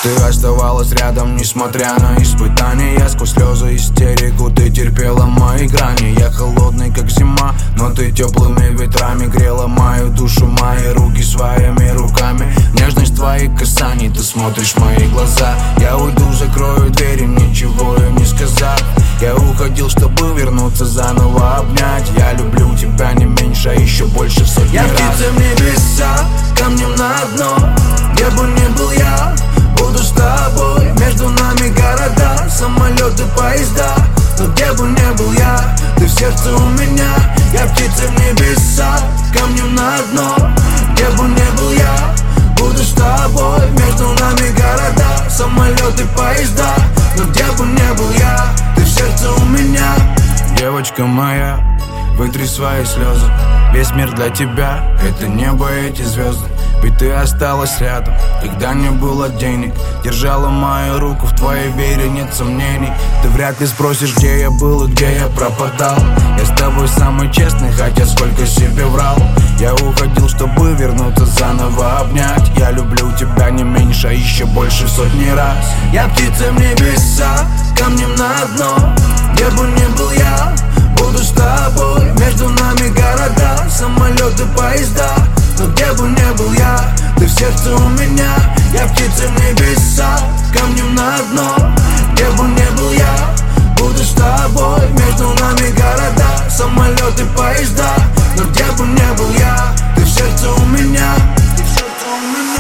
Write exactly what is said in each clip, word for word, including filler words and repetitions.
Ты оставалась рядом, несмотря на испытания. Я сквозь слезы, истерику, ты терпела мои грани. Я холодный, как зима, но ты теплыми ветрами грела мою душу, мои руки своими руками. Нежность твоих касаний, ты смотришь в мои глаза. Я уйду, закрою двери, ничего им не сказав. Я уходил, чтобы вернуться, заново обнять. Я люблю тебя не меньше, а еще больше в сотни раз. Я птица в небеса, камнем на дно. Где бы ни был я, буду с тобой. Между нами города, самолеты, поезда. Но где бы ни был я, ты в сердце у меня. Я птица в небеса, камнем на дно. Где бы ни был я, буду с тобой. Между нами города, самолеты, поезда. Но где бы ни был я, ты в сердце у меня. Девочка моя, вытри свои слезы. Весь мир для тебя, это небо, эти звезды. Ведь ты осталась рядом, когда не было денег. Держала мою руку, в твоей вере нет сомнений. Ты вряд ли спросишь, где я был и где я пропадал. Я с тобой самый честный, хотя сколько себе врал. Я уходил, чтобы вернуться, заново обнять. Я люблю тебя не меньше, а еще больше в сотни раз. Я птица в небеса, камнем на дно. Где бы ни был я, буду с тобой. Между нами города, самолеты, поезда. Но где бы ни был я, ты в сердце у меня. Я птица в небеса, камнем на дно. Где бы ни был я, буду с тобой. Между нами города, самолеты, поезда. Но где бы ни был я, ты в сердце у меня. Ты в сердце у меня.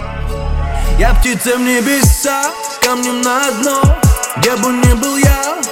Я птица в небеса, камнем на дно. Где бы ни был я,